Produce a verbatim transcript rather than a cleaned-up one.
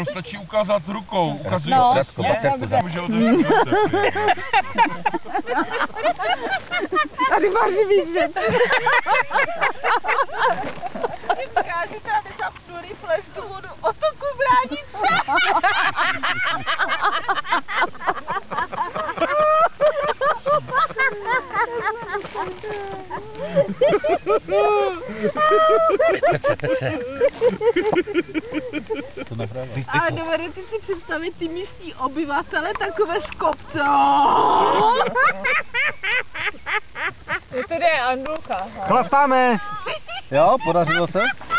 Stačí ukázat rukou, ukazují No, přesně, že otevřít. Tady máš vidět. Říká, že tam nezapnuli flešku vodu o toku bránice. Ale dovedete si představit ty místní obyvatele takové z kopce. Je to jde Andulka. Chlastáme! Jo, podařilo se?